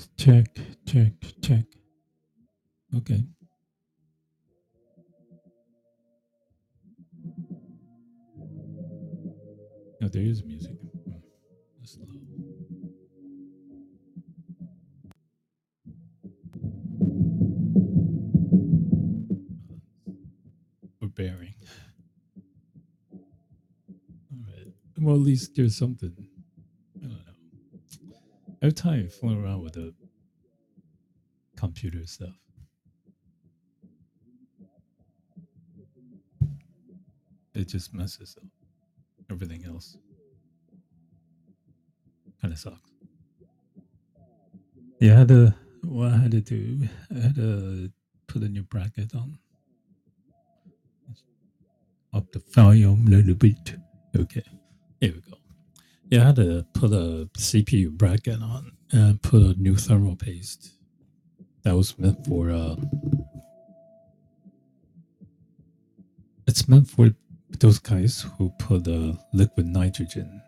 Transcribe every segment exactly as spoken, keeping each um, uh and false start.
Check, check, check. Okay. Oh, there is music. Hmm, that's low. We're bearing. All right. Well, at least there's something. I don't know. Every time I fool around with the computer stuff, it just messes up everything else. Kind of sucks. Yeah, I had to. What I had to do, I had to put a new bracket on, up the volume a little bit. Okay, here we go. Yeah, I had to put a C P U bracket on and put a new thermal paste that was meant for. Uh, it's meant for those guys who put uh, liquid nitrogen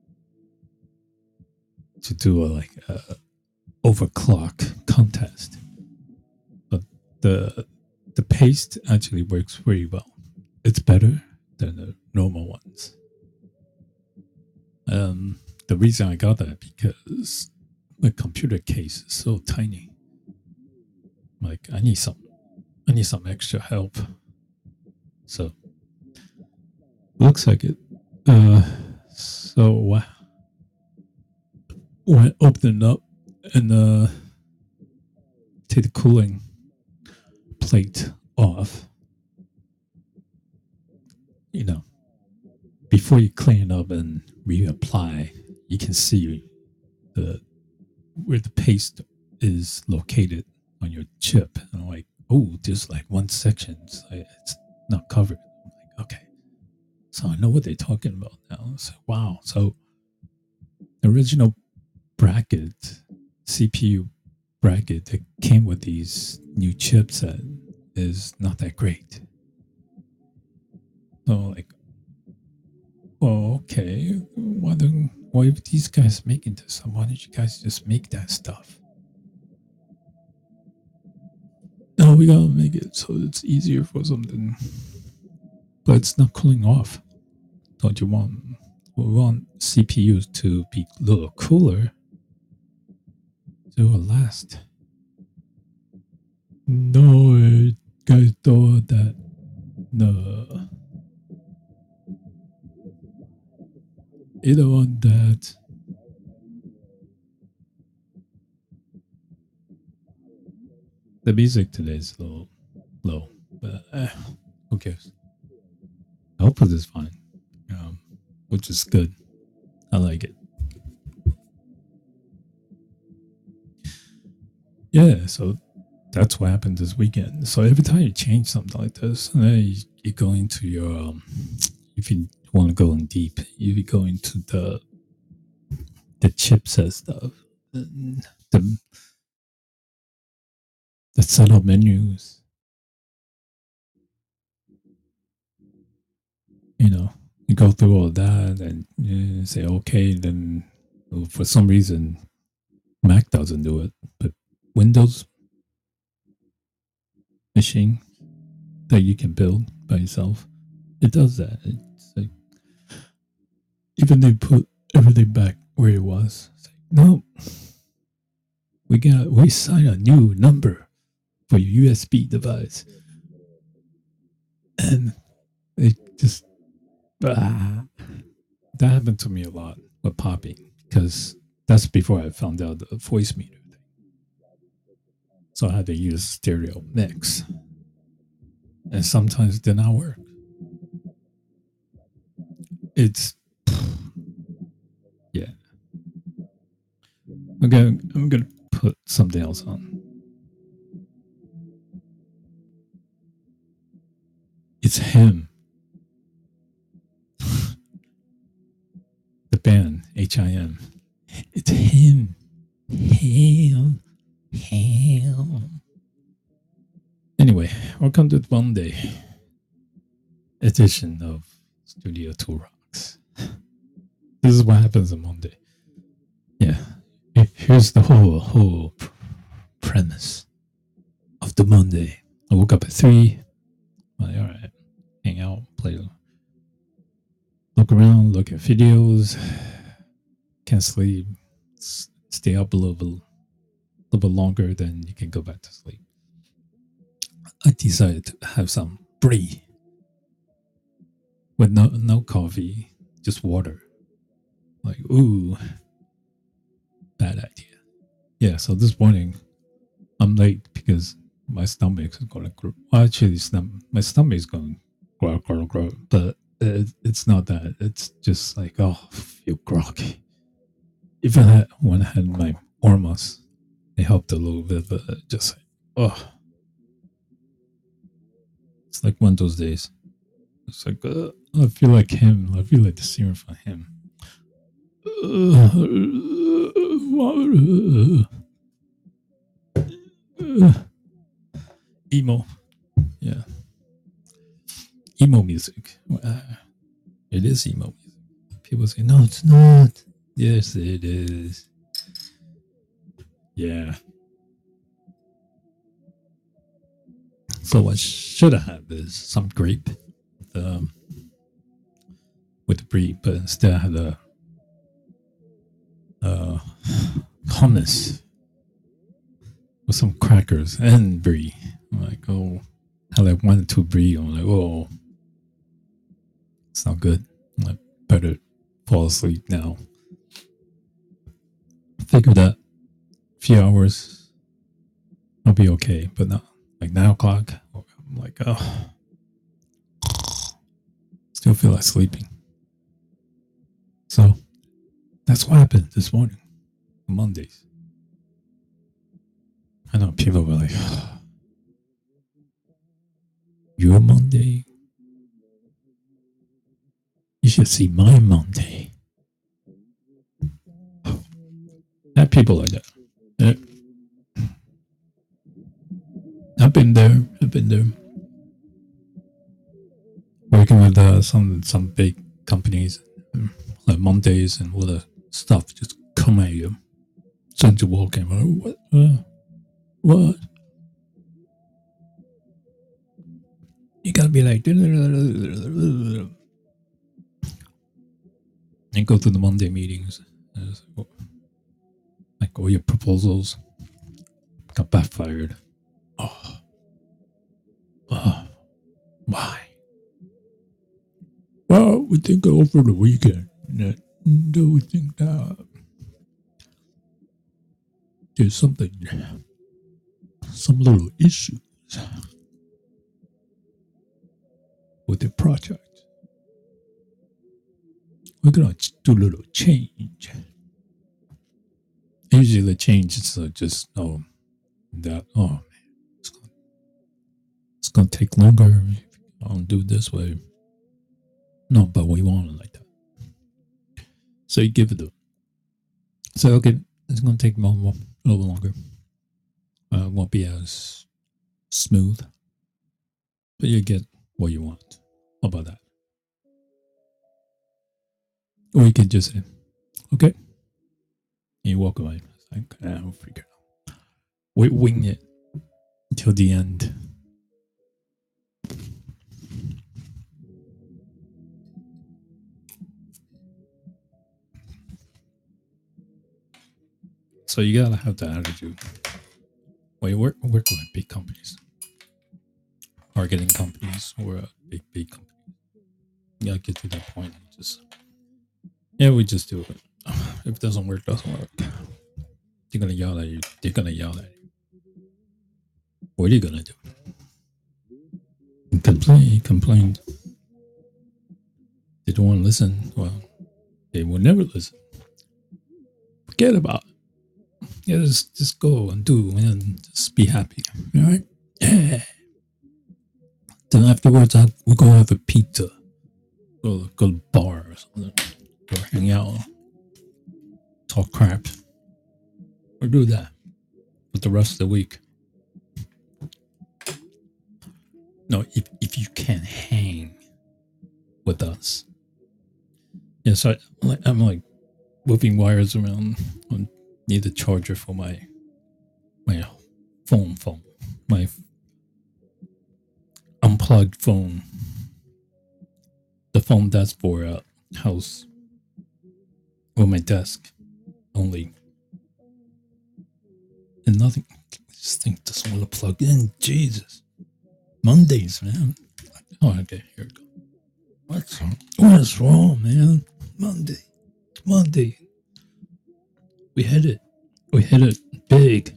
to do a like a overclock contest, but the the paste actually works very well. It's better than the normal ones. Um, the reason I got that because my computer case is so tiny. Like I need some, I need some extra help. So looks like it. Uh, so uh, when I open it up and uh, take the cooling plate off, you know, before you clean it up and reapply, you can see the where the paste is located on your chip. And I'm like, oh, there's like one section, it's, like, it's not covered. I'm like, okay, so I know what they're talking about now. So wow, so the original bracket, C P U bracket that came with these new chipset is not that great. So like, well, okay, why don't why are these guys making this? Why don't you guys just make that stuff? No, we gotta make it so it's easier for something, but it's not cooling off. Don't you want? We want C P Us to be a little cooler to last. No, guys thought that. No, you don't want that. The music today is a little low, but eh, who cares? Output is fine, um, which is good. I like it. Yeah, so that's what happened this weekend. So every time you change something like this, then you, you go into your, um, if you want to go in deep, you go into the the chipset stuff, the the, the setup menus. You know, you go through all that and you say okay. Then well, for some reason, Mac doesn't do it, but Windows machine that you can build by yourself, it does that. It's like even they put everything back where it was. It's like, no, we got we sign a new number for your U S B device, and it just ah, that happened to me a lot with popping because that's before I found out the voice meter thing. So I had to use stereo mix, and sometimes it did not work. It's yeah. I'm gonna I'm gonna put something else on. It's him. The band H I M. It's him. Him. Him. Anyway, welcome to the Monday edition of Studio Two Rocks. This is what happens on Monday. Yeah. Here here's the whole whole premise of the Monday. I woke up at three. I'm like, all right, hang out, play, look around, look at videos. Can't sleep. Stay up a little bit, a little bit longer, then you can go back to sleep. I decided to have some brie with no no coffee, just water. Like, ooh, bad idea. Yeah, so this morning I'm late because my stomach is going to grow. Well, actually, stom- my stomach is going to grow, grow, grow. But it, it's not that. It's just like, oh, I feel groggy. Even that, when I had my hormones, it helped a little bit, but just like, oh. It's like one of those days. It's like, uh, I feel like him. I feel like the singer from him. Emo. Yeah. Emo music. Uh, it is emo music. People say, no, it's not. Yes, it is. Yeah. So what should I have is some grape um, with the brie, but instead I had a uh, hummus with some crackers and brie. I'm like, oh, I like one or two brie. I'm like, oh, it's not good. I better fall asleep now. Figure that a few hours I'll be okay, but not like nine o'clock. I'm like, oh, still feel like sleeping. So that's what happened this morning, Mondays. I know people were like, oh, your Monday? You should see my Monday. I have people like that. Yeah. I've been there. I've been there. Working with uh, some some big companies, like Mondays and all the stuff just come at you. Send you walking. What? Uh, what? You gotta be like, and go through the Monday meetings. Like all your proposals got backfired. Oh. Oh. Why? Well, we think over the weekend that do we think that there's something, some little issues with the project. We're gonna do a little change. Usually the change is uh, just oh that oh man, it's gonna, it's gonna take longer. I don't do it this way. No, but we want it like that. So you give it the. So okay, it's gonna take more, more, a little longer. Uh, it won't be as smooth, but you get what you want. How about that? Or you can just say, okay, and you walk away. It's like, ah, we'll figure it out. We wing it until the end. So you gotta have that attitude. When you work work with big companies, marketing companies, or a big big company, you gotta get to that point and just yeah, we just do it. If it doesn't work, it doesn't work. They're gonna yell at you. They're gonna yell at you. What are you gonna do? Complain, complain. They don't want to listen. Well, they will never listen. Forget about it. Yeah, just, just go and do and just be happy. All right? Yeah. Then afterwards, I, we'll go have a pizza. Go, go to the bar or something. Or hang out. Talk crap. Or do that. But the rest of the week. No, if, if you can't hang with us. Yeah, so I, I'm like moving wires around on need a charger for my my phone phone my unplugged phone, the phone that's for a house or my desk only, and nothing. This thing doesn't want to plug in. Jesus, Mondays, man. Oh, okay, here we go. What's wrong? What's wrong, man? Monday, Monday. We hit it. We hit it big.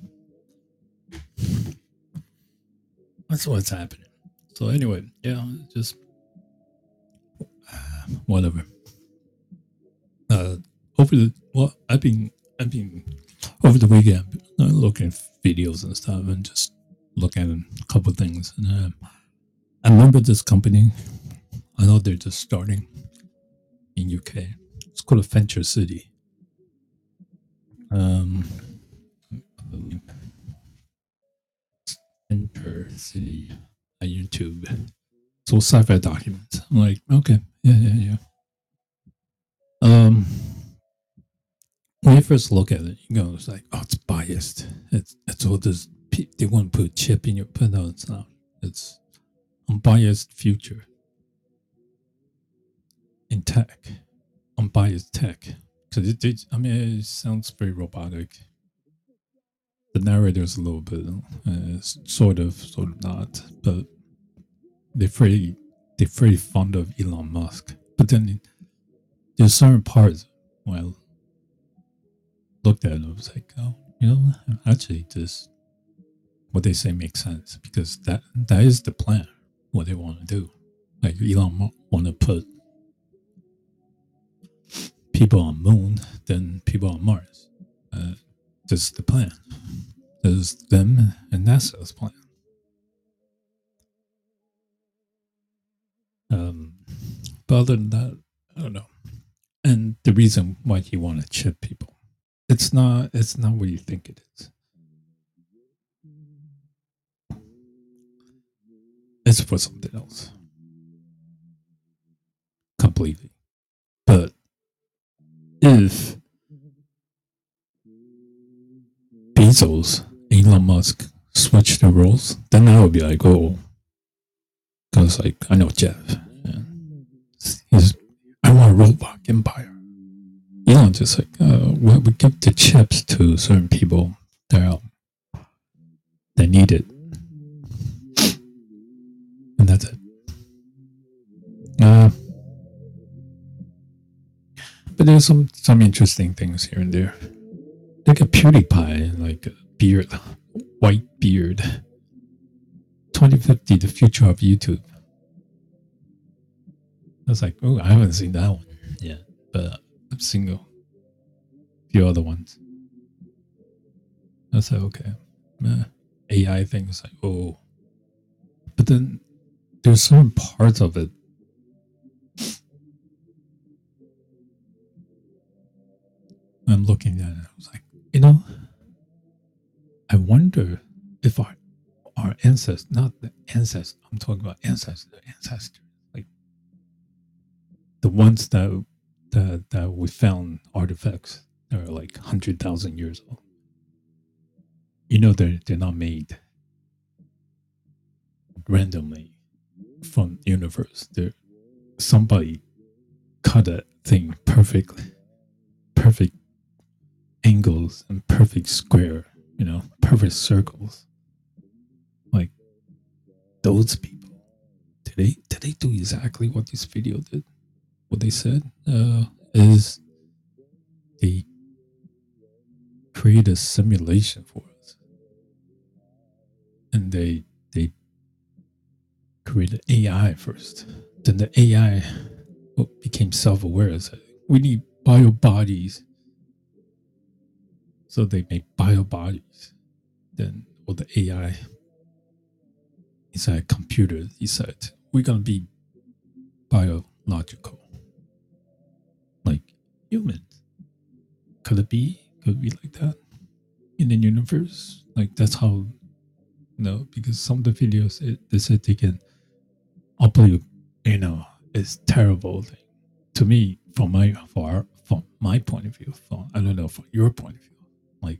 That's what's happening. So anyway, yeah, just uh, whatever. Uh, over the well, I've been I've been over the weekend uh, looking at videos and stuff and just looking at a couple of things. And uh, I remember this company. I know they're just starting in U K. It's called Adventure City. Um, Adventure City on YouTube. It's all sci-fi documents. I'm like, okay, yeah, yeah, yeah. Um, when you first look at it, you go, it's like, oh, it's biased. It's it's all this. They want to put a chip in your, but no, it's not. It's unbiased future in tech, unbiased tech. Because it, it, I mean, it sounds very robotic. The narrator's a little bit, uh, sort of, sort of not, but they're very, they're very fond of Elon Musk. But then there's certain parts when I looked at it, I was like, oh, you know, actually, this what they say makes sense because that that is the plan. What they want to do, like Elon Musk want to put people on Moon, then people on Mars. Uh, this is the plan. This is them and NASA's plan. Um, but other than that, I don't know. And the reason why he want to chip people, it's not. It's not what you think it is. It's for something else, completely. But if Bezos, Elon Musk switch the roles, then I would be like, oh, because like I know Jeff. Yeah. He's, I want a robot empire. Elon just like, uh, we, we give the chips to certain people that are, that need it, and that's it. Uh, but there's some some interesting things here and there. Like a PewDiePie, like a beard, white beard. twenty fifty, the future of YouTube. I was like, oh, I haven't seen that one yet, but I've seen a few other ones. I was like, okay, uh, A I things like, oh, but then there's certain parts of it. I'm looking at it. I was like, you know, I wonder if our our ancestors, not the ancestors, I'm talking about ancestors, the ancestors, like the ones that that that we found artifacts that are like hundred thousand years old. You know, they're they're not made randomly from the universe. They're somebody cut that thing perfectly, perfect angles and perfect square, you know, perfect circles. Like those people, did they did they do exactly what this video did? What they said uh, is they create a simulation for us, and they they created A I first. Then the A I became self-aware. So we need bio bodies. So they make bio bodies. Then all the A I inside a computer decide we're gonna be biological. Like humans. Could it be? Could it be like that? In the universe? Like that's how no, because some of the videos it, they said they can upload, you know, it's terrible thing. To me, from my for our, from my point of view, from I don't know, from your point of view, like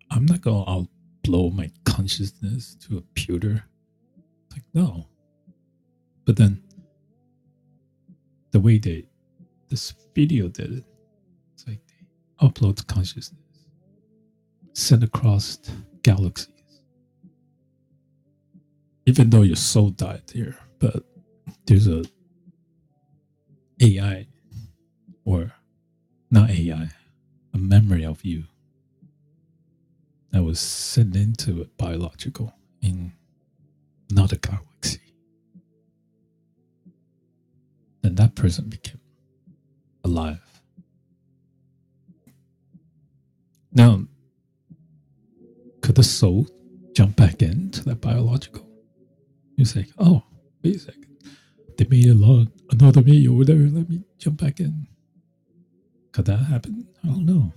I'm not going to outblow my consciousness to a pewter. Like, no. But then the way they, this video did it, it's like they upload consciousness, send across galaxies. Even though your soul died here, but there's a A I, or not A I, a memory of you that was sent into a biological in another galaxy. Then that person became alive. Now, could the soul jump back into that biological? You say, oh, wait a second. They made a lot, another me over there. Let me jump back in. Could that happen? I don't know.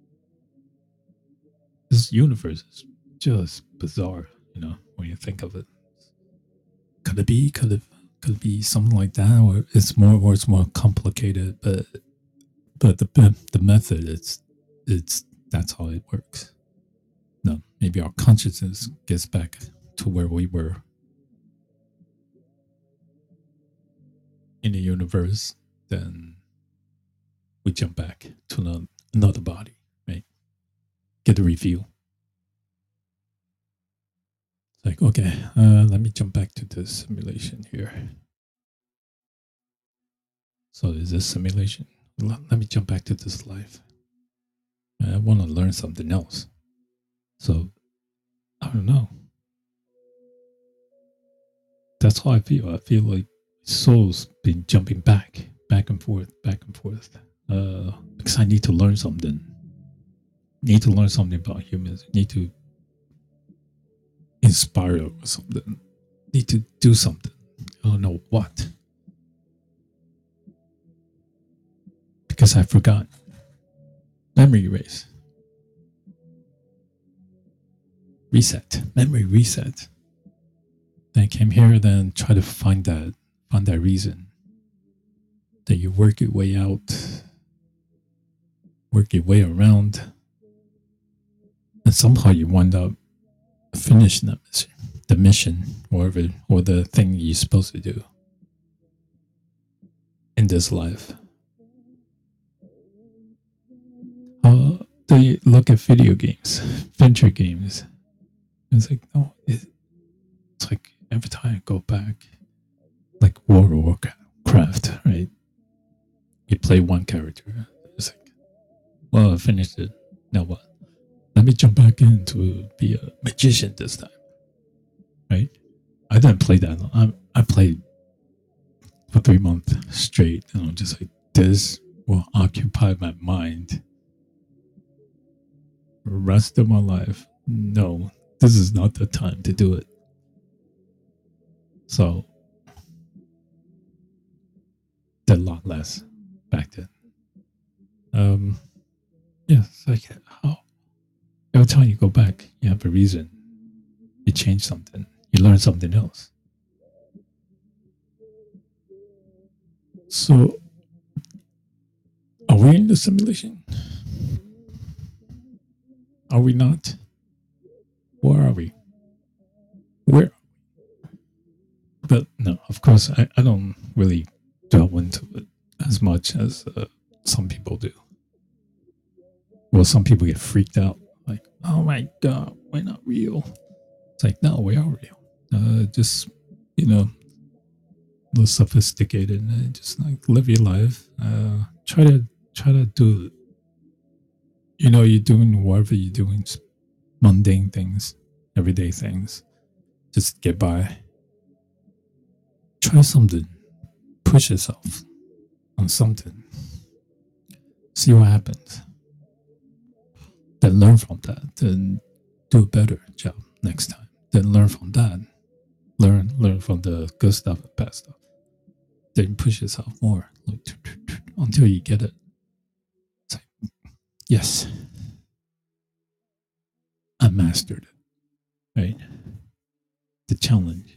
This universe is just bizarre, you know, when you think of it. Could it be? Could it? Could it be something like that, or it's more, or it's more complicated? But, but the the method, it's it's that's how it works. No, maybe our consciousness gets back to where we were in the universe, then we jump back to another body, right? Get a review. It's like, okay, uh, let me jump back to this simulation here. So is this simulation? Let me jump back to this life. I want to learn something else. So, I don't know. That's how I feel. I feel like soul's been jumping back, back and forth, back and forth. Uh, because I need to learn something. Need to learn something about humans. Need to inspire or something. Need to do something. I don't know what. Because I forgot. Memory erase. Reset. Memory reset. Then I came here, then try to find that, find that reason. Then you work your way out, work your way around, and somehow you wind up finishing the mission, the mission, whatever, or the thing you're supposed to do in this life. Uh, they look at video games, venture games. It's like, no, it, it's like every time I go back, like World of Warcraft, right? You play one character. It's like, well, I finished it. Now what? Let me jump back in to be a magician this time, right? I didn't play that long. I, I played for three months straight, and I'm just like, this will occupy my mind the rest of my life. No, this is not the time to do it. So, did a lot less back then. Um, yeah, it's like, how? Every time you go back, you have a reason. You change something. You learn something else. So, are we in the simulation? Are we not? Where are we? Where? But no, of course, I, I don't really delve into it as much as uh, some people do. Well, some people get freaked out. Like, oh my God, we're not real. It's like, no, we are real. Uh, just, you know, a little sophisticated and just like live your life. Uh, try to, try to do, you know, you're doing whatever you're doing, mundane things, everyday things. Just get by. Try something. Push yourself on something. See what happens. Then learn from that. Then do a better job next time. Then learn from that. Learn, learn from the good stuff and bad stuff. Then push yourself more until you get it. It's like, yes, I mastered it. Right? The challenge.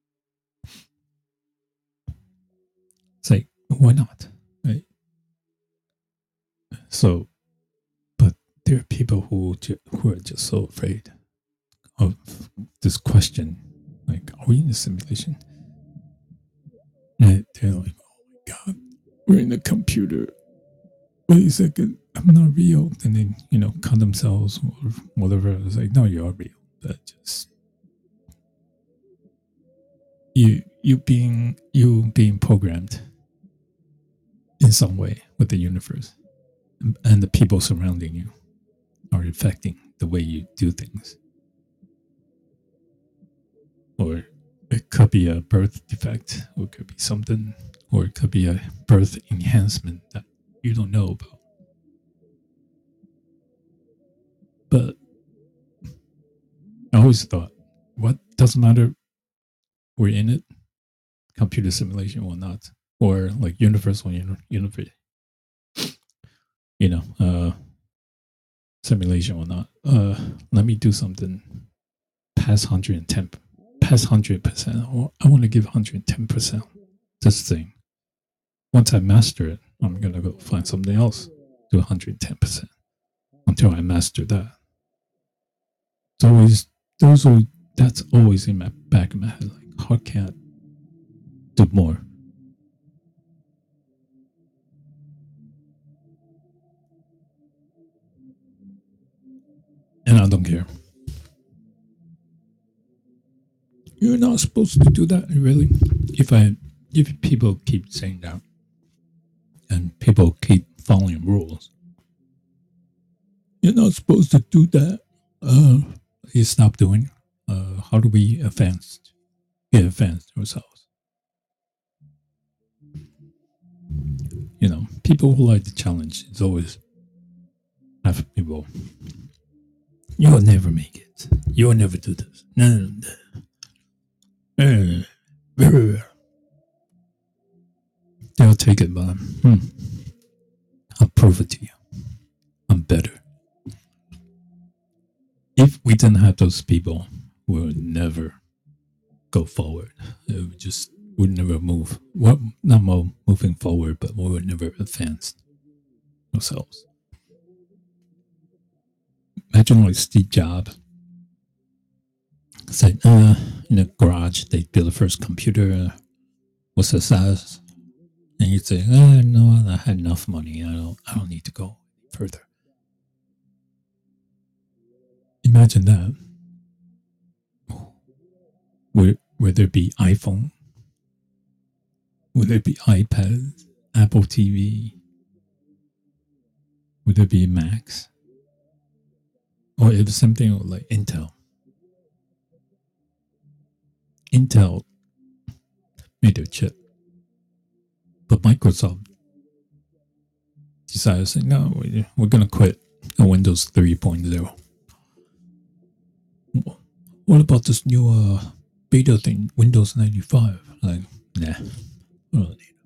It's like, why not? Right? So, but there are people who ju- who are just so afraid of this question, like, are we in a simulation? And they're like, oh my god, we're in a computer. Wait a second, I'm not real. And then, you know, cut themselves or whatever. It's like, no, you are real. But just you you being you being programmed in some way with the universe, and, and the people surrounding you are affecting the way you do things. Or it could be a birth defect, or it could be something, or it could be a birth enhancement that you don't know about. But I always thought, what doesn't matter, we're in it, computer simulation or not, or like universal universe, you know, uh, simulation or not. Uh, let me do something past one hundred ten, past one hundred percent. I want to give one hundred ten percent this thing. Once I master it, I'm going to go find something else, do one hundred ten percent until I master that. It's always, those are, that's always in my back of my head. Like, how can I do more? And I don't care. You're not supposed to do that, really. If I, if people keep saying that, and people keep following rules, you're not supposed to do that. Uh, you stop doing. Uh, how do we advance? Get advanced ourselves. You know, people who like the challenge is always have people. You'll never make it. You'll never do this. No, no, no. They'll take it, but hmm, I'll prove it to you. I'm better. If we didn't have those people, we would never go forward. It would just would never move. Well, not more moving forward, but we would never advance ourselves. Imagine like Steve Jobs said, uh, in a garage, they built the first computer. Uh, what's the size? And you'd say, uh, no, I had enough money. I don't, I don't need to go further. Imagine that. Would, would there be iPhone? Would there be iPad? Apple T V? Would there be Macs? Or if something like Intel. Intel made their chip, but Microsoft decided to say, no, we're going to quit Windows three point oh. What about this new uh, beta thing, Windows ninety-five? Like, nah, we don't need it.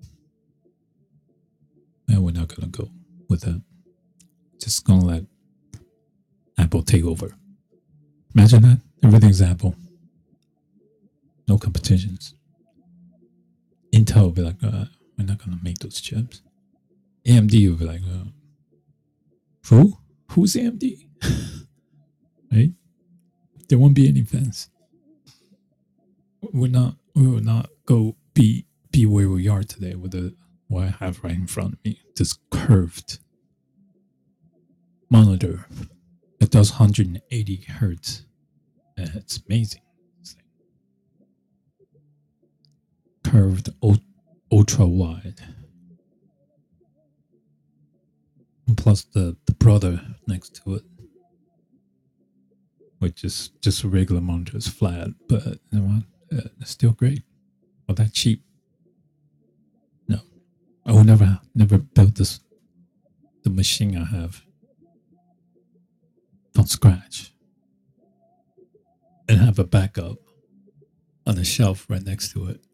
And we're not going to go with that. Just going to let Apple take over. Imagine that. Everything's Apple. No competitions. Intel will be like, uh, we're not going to make those chips. A M D will be like, uh, who? Who's A M D? Right? There won't be any fans. We're not, we will not go be, be where we are today with the, what I have right in front of me. This curved monitor that does one hundred eighty hertz. And it's amazing. It's like curved, ultra wide. And plus the, the brother next to it, which is just a regular monitor, is flat, but you know what? Uh, it's still great. Or that cheap. No, I will never, never build this, the machine I have from scratch, and have a backup on a shelf right next to it.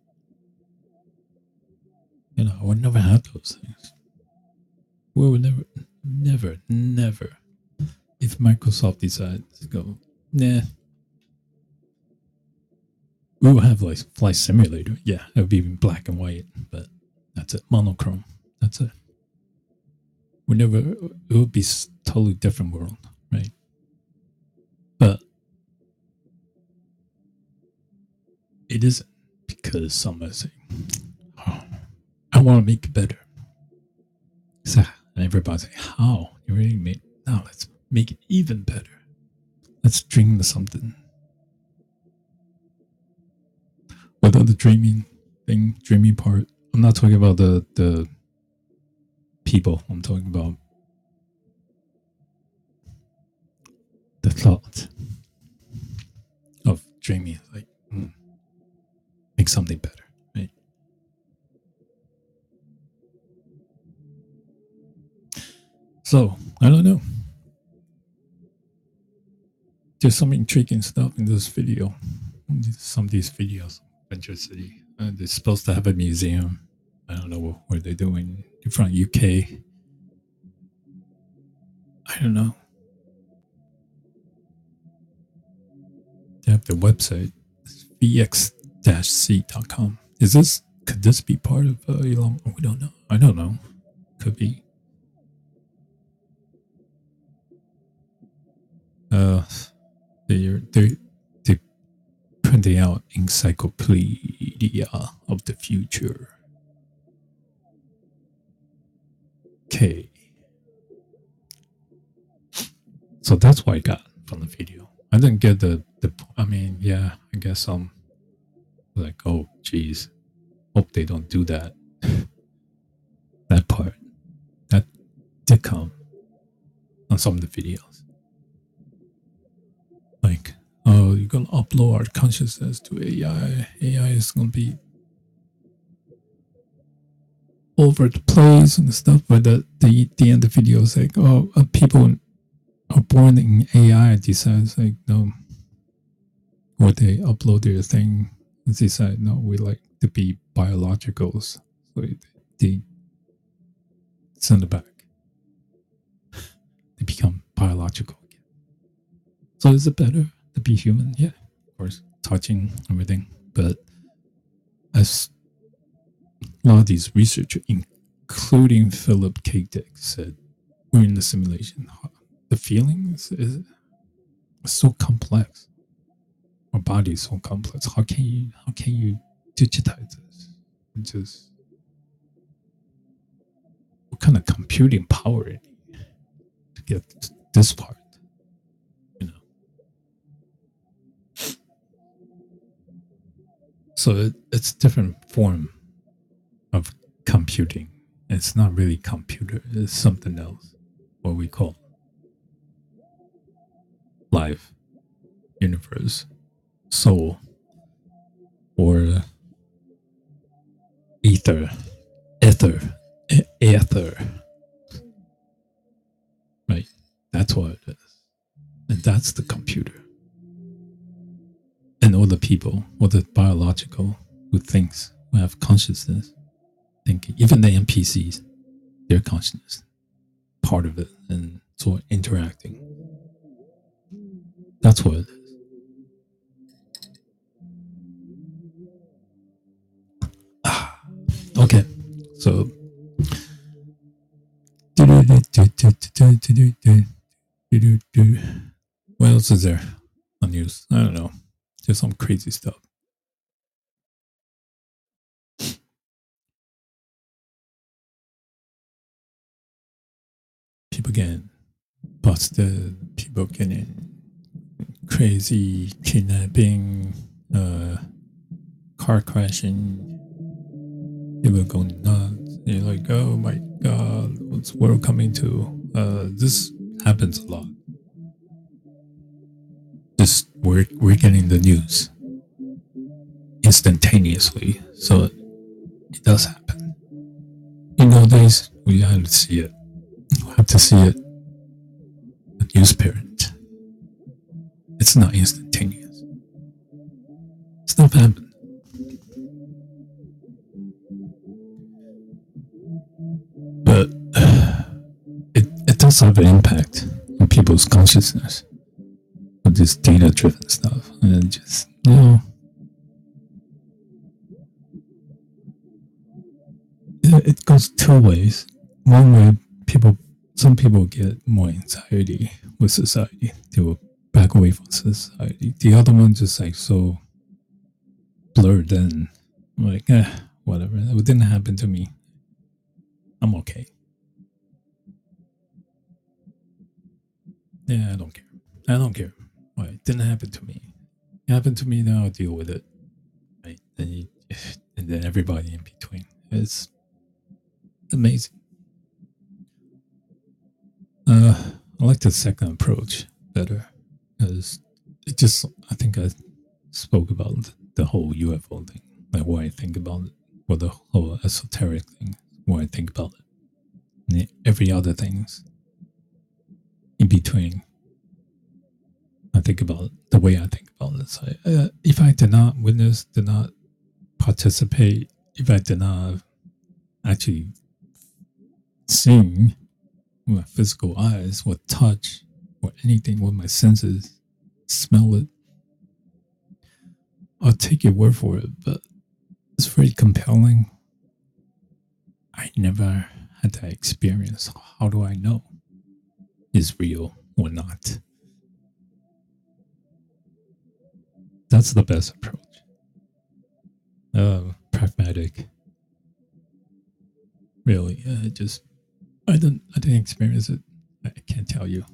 You know, I would never have those things. We would never, never, never. If Microsoft decides to go, nah, we will have like Flight Simulator. Yeah, it would be in black and white, but that's it. Monochrome. That's it. We never. It would be totally different world, right? But it isn't, because someone say, oh, I want to make it better. So, and everybody say, how? You already made it. Now let's make it even better. Let's dream of something. Without the dreaming thing, dreaming part, I'm not talking about the, the people. I'm talking about the thought of dreaming, like, mm, make something better, right? So, I don't know. There's some intriguing stuff in this video. Some of these videos, Venture City, uh, they're supposed to have a museum. I don't know what, what they're doing in front of U K. I don't know. They have their website, v x dash c dot com. Is this, could this be part of uh, Elon? We don't know. I don't know. Could be. Uh, they're, they're, they're printing out encyclopedia of the future. Okay. So that's what I got from the video. I didn't get the, the I mean, yeah, I guess I'm like, oh, geez. Hope they don't do that. That part. That did come on some of the videos. Like, oh, you're going to upload our consciousness to A I. A I is going to be over the place and stuff. But the, the, the end of the video is like, oh, uh, people are born in A I decides like, no. Or they upload their thing and decide, no, we like to be biologicals. So they send it back. They become biological again. So is it better to be human? Yeah, of course. Touching everything. But as a lot of these researchers, including Philip K. Dick, said, we're in the simulation. The feelings is so complex. Our body is so complex. How can you how can you digitize this? It just what kind of computing power it need to get this part? You know. So it, it's a different form of computing. It's not really computer, it's something else. What we call life, universe, soul, or ether, ether, e- ether. Right? That's what it is. And that's the computer. And all the people, all the biological who thinks, who have consciousness, thinking, even the N P Cs, their consciousness, part of it, and sort of interacting. That's what it is. Okay, so what else is there on news? I don't know. Just some crazy stuff. People getting busted, people getting crazy, kidnapping, uh, car crashing, people going nuts. You're like, oh my god, what's the world coming to? Uh, this happens a lot. Just we're we're getting the news instantaneously, so it does happen. In nowadays, we have to see it. We have to see it. A news parent. It's not instantaneous. Stuff happens. But it, it does have an impact on people's consciousness with this data-driven stuff. And just, you know, it, it goes two ways. One way, people some people get more anxiety with society. They will back away from society. The other one just like so blurred in. I'm like, eh, whatever. It didn't happen to me. I'm okay. Yeah, I don't care. I don't care. Well, it didn't happen to me. It happened to me, now I'll deal with it. Right? And, you, and then everybody in between. It's amazing. Uh, I like the second approach better because it just, I think I spoke about the whole U F O thing, like what I think about it, or the whole esoteric thing, what I think about it, and every other things in between. I think about it, the way I think about it. So, uh, if I did not witness, did not participate, if I did not actually see with my physical eyes, with touch, or anything with my senses, smell it, I'll take your word for it. But it's very compelling. I never had that experience. How do I know it's real or not? That's the best approach. Uh, pragmatic. Really, uh, just I don't I didn't experience it. I can't tell you.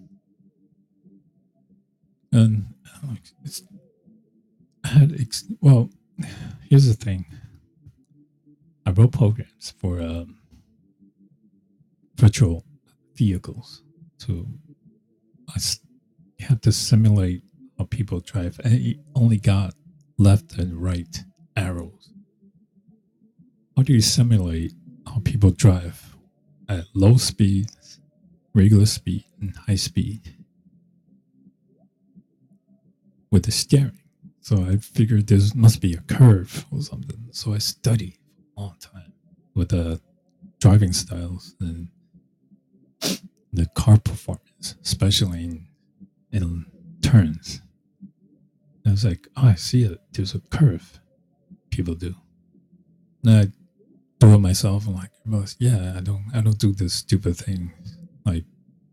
And uh, it's I had ex- well. Here's the thing. I wrote programs for um, virtual vehicles to I have to simulate how people drive, and it only got left and right arrows. How do you simulate how people drive at low speeds, regular speed, and high speed with the steering? So I figured there must be a curve or something. So I studied for a long time with the driving styles and the car performance, especially in, in turns. And I was like, oh, I see it. There's a curve people do. And I do it myself. I'm like, well, yeah, I don't, I don't do this stupid thing like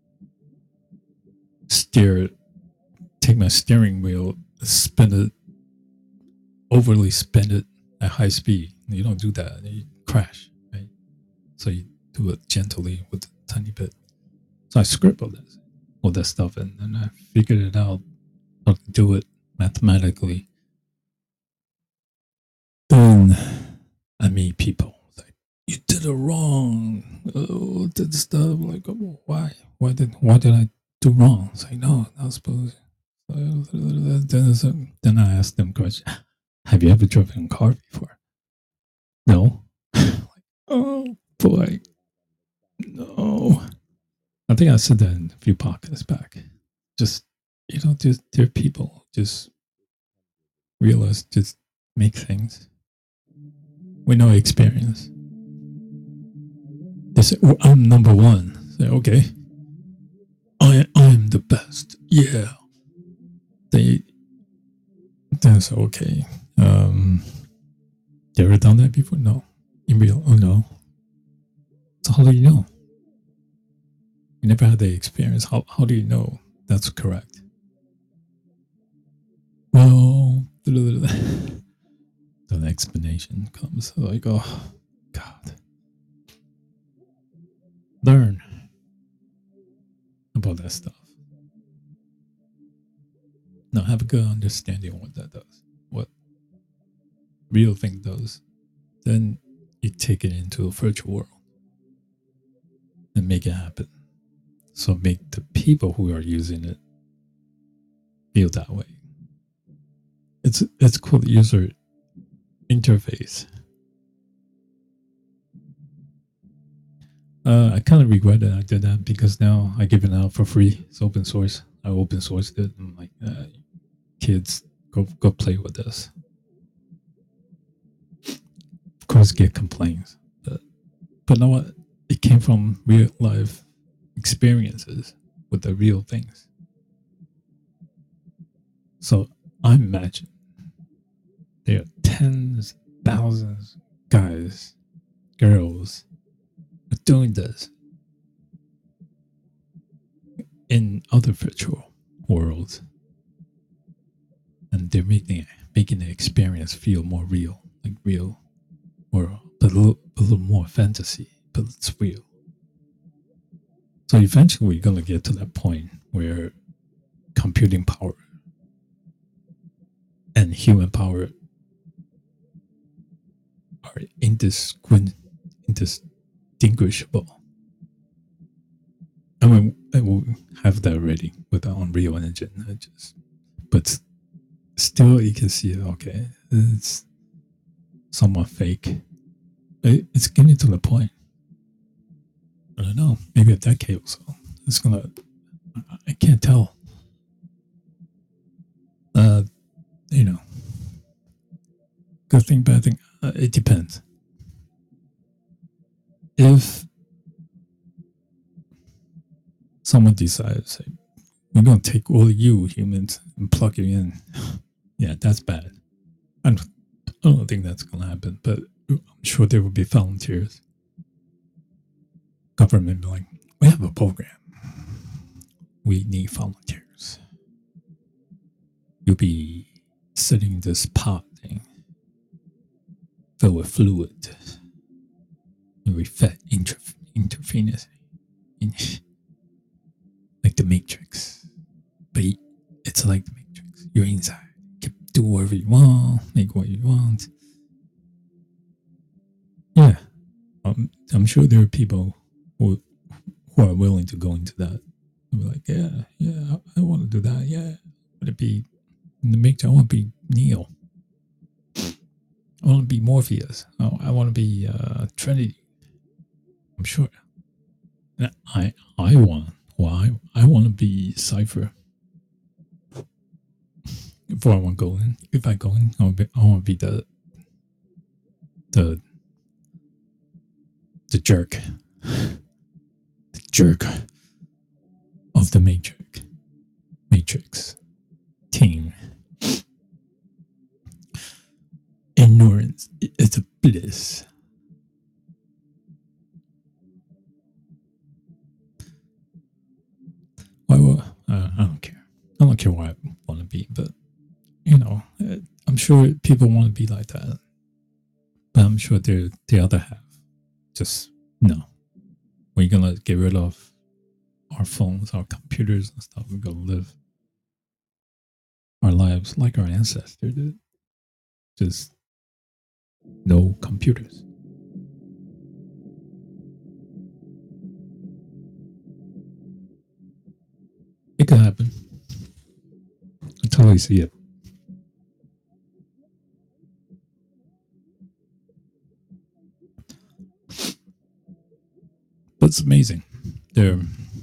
steer, take my steering wheel, spin it, overly spin it at high speed. You don't do that. You crash, right? So you do it gently with a tiny bit. So I scribbled this, all that stuff, and then I figured it out how to do it mathematically. Then I meet people like, you did it wrong. Oh, did stuff like, oh, why? Why did why did I do wrong? It's like, no, not supposed. Then, then I asked them question. Have you ever driven a car before? No. Like, oh boy, no. I think I said that in a few podcasts back. Just you know, just they're people. Just realize, just make things with no experience. They say, well, I'm number one. Say, okay. I I'm the best. Yeah. They that's okay. Um you ever done that before? No. In real oh no. So how do you know? You never had the experience. How how do you know that's correct? Well, then the explanation comes like, oh God. Learn about that stuff. Now have a good understanding of what that does. What real thing does. Then you take it into a virtual world and make it happen. So make the people who are using it feel that way. It's it's called user interface. Uh, I kind of regret that I did that because now I give it out for free. It's open source. I open sourced it. I'm like, uh, kids, go go play with this. Of course, get complaints, but but know what? It came from real life experiences with the real things. So I imagine there are tens, thousands, guys, girls are doing this in other virtual worlds, and they're making it, making the experience feel more real, like real world, but a little, a little more fantasy, but it's real. So eventually, we're gonna get to that point where computing power and human power are indistinguishable. I mean, we have that already with the Unreal Engine. I just, but still, you can see it. Okay, it's somewhat fake. It, it's getting to the point. I don't know. Maybe a decade or so. It's gonna. I can't tell. Uh, you know, good thing, bad thing. Uh, it depends. If someone decides, say, we're gonna take all of you humans and plug you in, yeah, that's bad. I don't, I don't think that's gonna happen, but I'm sure there will be volunteers. Government be like, we have a program. We need volunteers. You'll be sitting in this pot thing filled with fluid. You'll be fed intra- intravenously. In, like the Matrix. But it's like the Matrix. You're inside. You can do whatever you want, make what you want. Yeah. Um, I'm sure there are people who, who are willing to go into that. They'll be like, yeah, yeah, I, I want to do that. Yeah. Would it be in the Matrix? I want to be Neo. I want to be Morpheus. Oh, I want to be uh, Trinity. I'm sure. I I want. Well, I, I want to be Cypher. Before I want to go in, if I go in, I want to be, I want to be the the the jerk, the jerk of the Matrix Matrix team. Ignorance is a bliss. Why? Well, uh, I don't care. I don't care what I want to be, but you know, I'm sure people want to be like that. But I'm sure they're the other half. Just no. We're gonna get rid of our phones, our computers, and stuff. We're gonna live our lives like our ancestors did. Just no computers. It could happen. I totally see it. But it's amazing. They're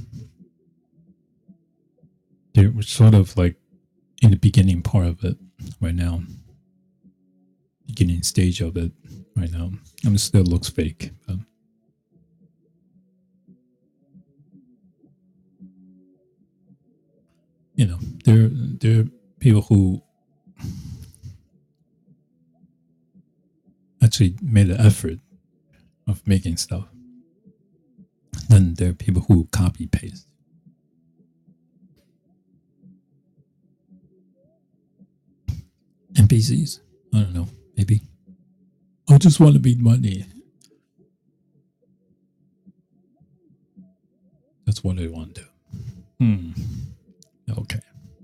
they're sort of like in the beginning part of it right now. Beginning stage of it right now. I mean, it still looks fake. But you know, there there are people who actually made an effort of making stuff. Then there are people who copy paste. N P Cs? I don't know. Maybe. I just want to be money. That's what I want to do. Hmm. Okay.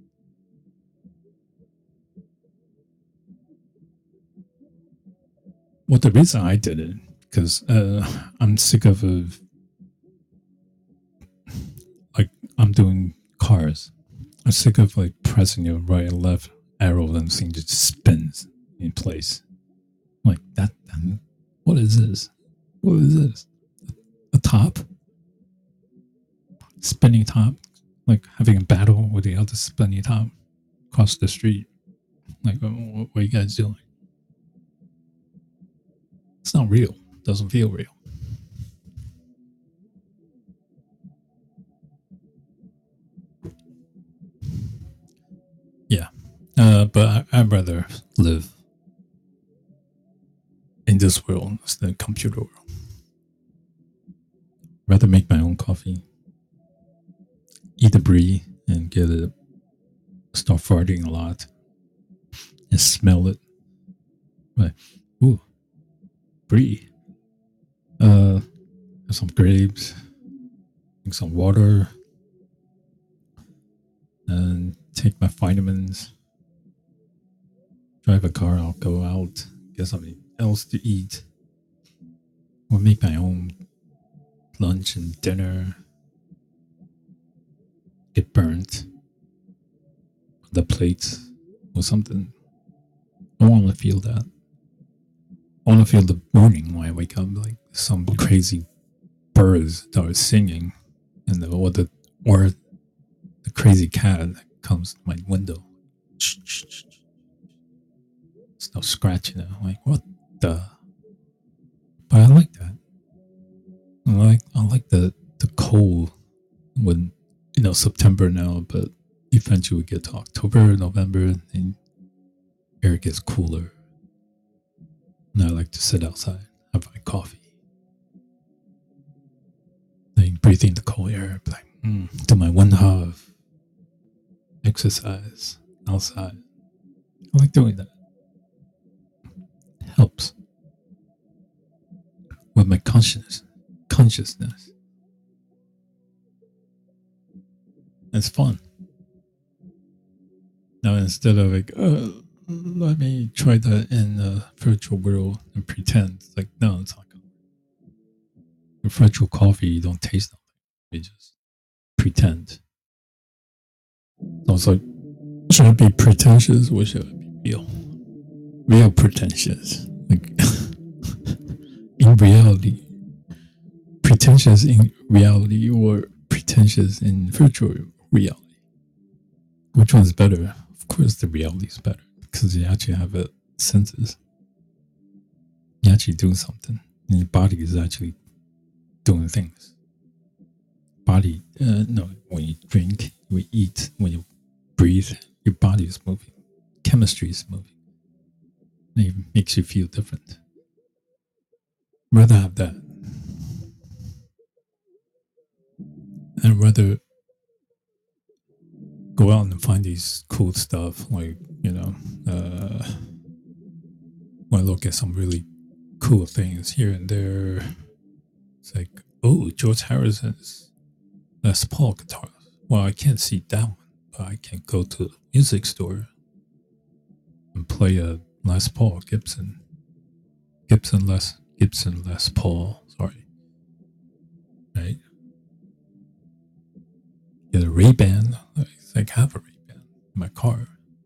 Well, the reason I did it, because uh, I'm sick of, uh, like, I'm doing cars. I'm sick of, like, pressing your right and left arrow and the thing just spins in place. Like, that, that, what is this? What is this? A top? Spinning top? Like, having a battle with the other spinning top across the street. Like, what, what are you guys doing? It's not real. It doesn't feel real. Yeah. Uh, but I, I'd rather live in this world instead of computer world. Rather make my own coffee. eat the brie and get it, start farting a lot and smell it. Like, ooh, brie. Uh, some grapes, drink some water, and take my vitamins. Drive a car. I'll go out, get something else to eat, or make my own lunch and dinner. Get burnt on the plate or something. I want to feel that. I want to feel the morning when I wake up, like some crazy birds that are singing, and the, or the or the crazy cat that comes to my window. It's no scratching it. I'm like, what the? But I like that. I like I like the the cold when, you know, September now, but eventually we get to October, November, and air gets cooler. And I like to sit outside, have my coffee, like breathing the cold air, like mm, do my one half exercise outside. I like doing that. It helps with my consciousness. Consciousness. It's fun. Now instead of like, uh, let me try that in the virtual world and pretend. It's like, no, it's not good. With virtual coffee, you don't taste nothing. You just pretend. So it's like, should it be pretentious or should it be real? Real pretentious. Like, in reality. Pretentious in reality or pretentious in virtual reality. Which one's better? Of course, the reality is better because you actually have a senses. You actually do something, and your body is actually doing things. Body, uh, no, when you drink, when you eat, when you breathe, your body is moving. Chemistry is moving. And it makes you feel different. Rather have that. And rather go out and find these cool stuff, like, you know, uh, when I look at some really cool things here and there. It's like, oh, George Harrison's Les Paul guitars. Well, I can't see that one, but I can go to a music store and play a Les Paul Gibson. Gibson Les Gibson Les Paul, sorry. Right? Get a Ray-Ban. I think I have a Ray-Ban in my car.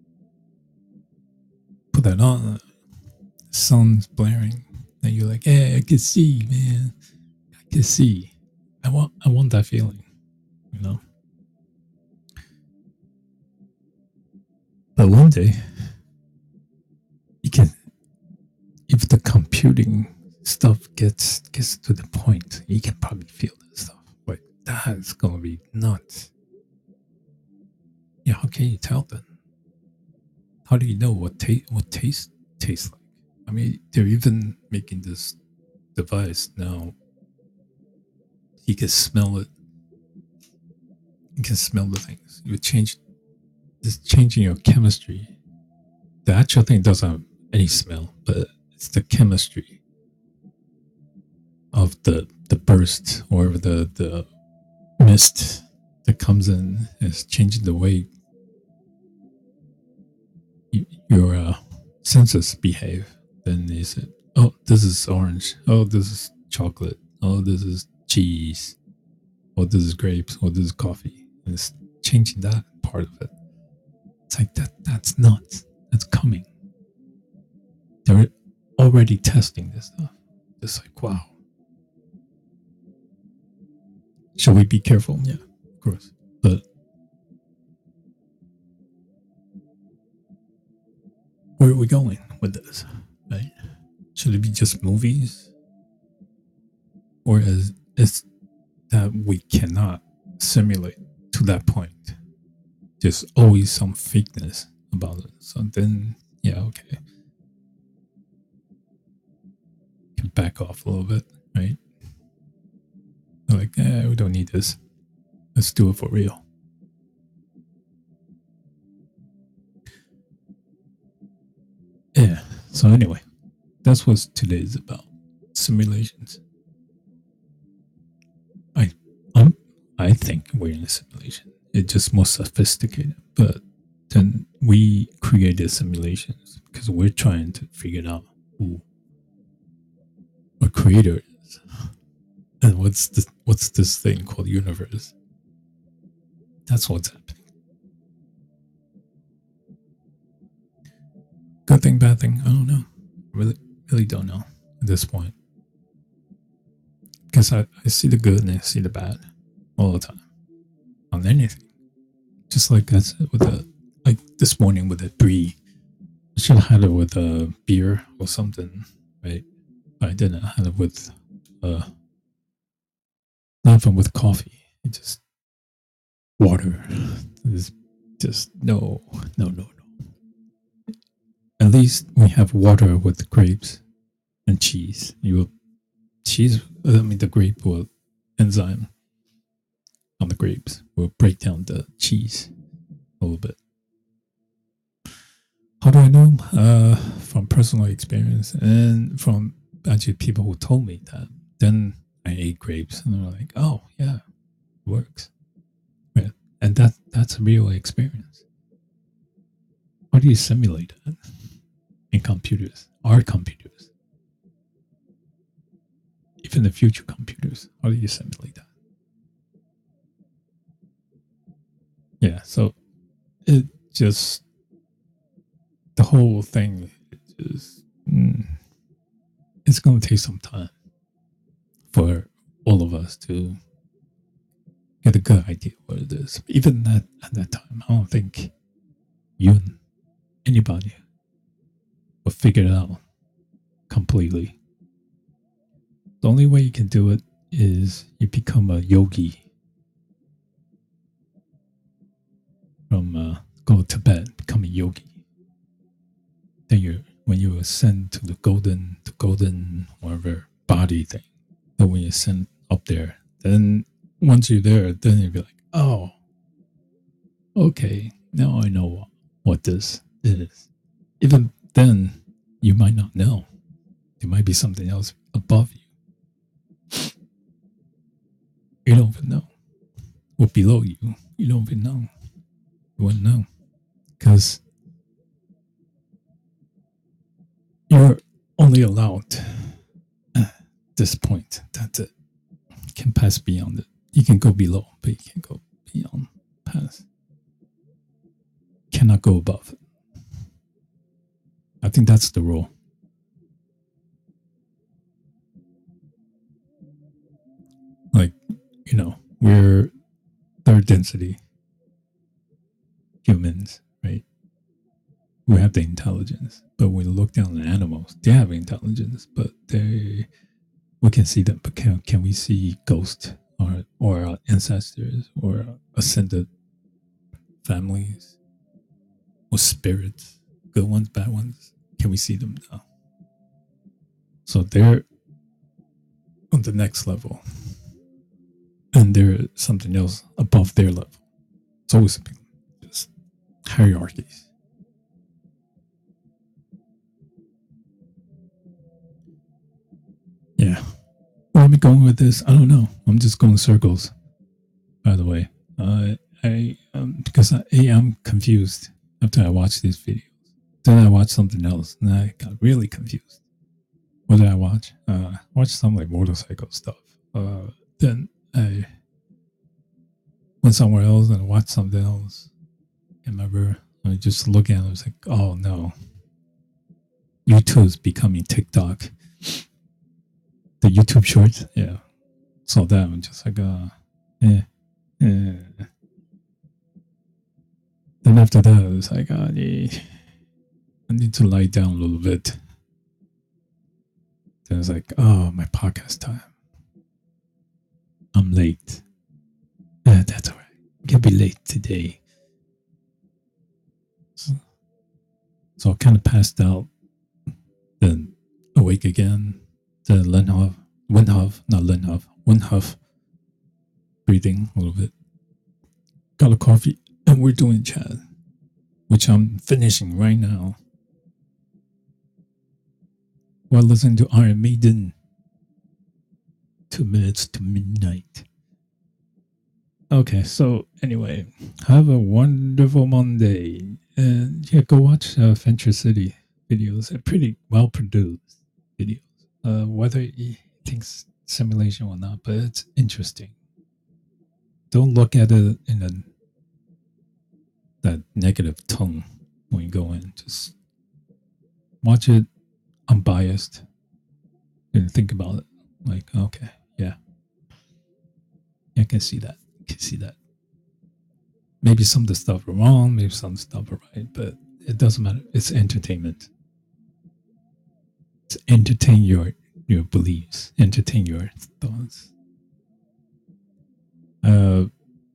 Put that on, the sun's blaring, and you're like, hey, I can see, man. I can see. I want I want that feeling, you know? But one day, you can, if the computing stuff gets gets to the point, you can probably feel that stuff. Like, that's gonna be nuts. Yeah, how can you tell then? How do you know what taste what taste tastes like? I mean, they're even making this device now. You can smell it. You can smell the things. You change, just changing your chemistry. The actual thing doesn't have any smell, but it's the chemistry of the the burst or the the mist that comes in is changing the way you, your uh, senses behave. Then they said, "Oh, this is orange. Oh, this is chocolate. Oh, this is cheese. Oh, this is grapes. Oh, this is coffee." And it's changing that part of it. It's like that. That's nuts. That's coming. They're already testing this stuff. It's like, wow. Should we be careful? Yeah, of course. But where are we going with this? Right? Should it be just movies? Or is it's that we cannot simulate to that point? There's always some fakeness about it. So then, yeah, okay. Can back off a little bit, right? They're like, eh, we don't need this. Let's do it for real. So anyway, that's what today is about. Simulations. I um, I think we're in a simulation. It's just more sophisticated. But then we created simulations because we're trying to figure out who a creator is. And what's this what's this thing called universe? That's what's happening. Good thing, bad thing, I don't know. Really really don't know at this point. Because I, I see the good and I see the bad all the time. On anything. Just like I said with the like this morning with the brie. I should have had it with a beer or something, right? But I didn't. I had it with uh not even with coffee. It just water. It's just no no no no. At least we have water with grapes and cheese. You will cheese I mean the grape will enzyme on the grapes will break down the cheese a little bit. How do I know? Uh, from personal experience and from actually people who told me that. Then I ate grapes and they're like, oh, yeah, it works. Yeah. And that that's a real experience. How do you simulate that in computers? Our computers. Even the future computers. How do you simulate that? Yeah, so it just the whole thing is mm, it's going to take some time for all of us to get a good idea what it is. Even that at that time, I don't think you and anybody will figure it out completely. The only way you can do it is you become a yogi from uh, go to Tibet, become a yogi. Then you when you ascend to the golden the golden whatever body thing. Then when you ascend up there, then once you're there, then you'll be like, oh, okay, now I know what, what this is. Even then, you might not know. There might be something else above you. You don't even know. Or below you. You don't even know. You wouldn't know. Because you're only allowed at this point. That's it. You can pass beyond it. You can go below, but you can't go beyond past. Cannot go above it. I think that's the rule. Like, you know, we're third density humans, right? We have the intelligence, but when we look down at animals, they have intelligence, but they we can see them, but can can we see ghosts or or ancestors or ascended families or spirits, good ones, bad ones? Can we see them now? So they're on the next level, and there's something else above their level. It's always just hierarchies. Yeah. Where am I going with this? I don't know. I'm just going circles. By the way, uh, I um, because I, A, I'm confused after I watched these videos. Then I watched something else, and I got really confused. What did I watch? Uh, I watched some like motorcycle stuff. Uh, then I went somewhere else and watched something else. I remember I just looked at it, I was like, oh no. YouTube's becoming TikTok. The YouTube shorts, yeah. Saw that one just like uh yeah. yeah. Then after that it was like uh, yeah, I need to lie down a little bit. Then it's like, oh, my podcast time. I'm late. Yeah, that's all right. I can be late today. So, so I kind of passed out, then awake again. Then Lenhoff, Windhoff, not Lenhoff, Windhoff, breathing a little bit. Got a coffee, and we're doing chat, which I'm finishing right now. while listening to Iron Maiden. Two minutes to midnight. Okay, so anyway, have a wonderful Monday. And yeah, go watch uh, Venture City videos. They're pretty well produced videos. Uh, whether he thinks simulation or not, but it's interesting. Don't look at it in a that negative tone when you go in. Just watch it unbiased and think about it. Like, okay, yeah, I can see that. I can see that. Maybe some of the stuff are wrong, maybe some stuff are right, but it doesn't matter. It's entertainment. It's entertain your your beliefs, entertain your thoughts. Uh,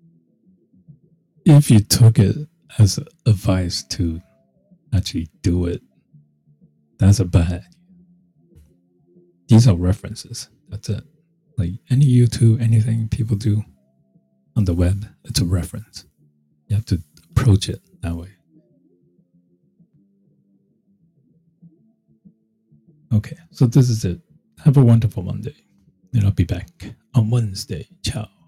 if you took it as advice to actually do it, that's a bad. These are references. That's it. Like any YouTube, anything people do on the web, it's a reference. You have to approach it that way. Okay, so this is it. Have a wonderful Monday. And I'll be back on Wednesday. Ciao.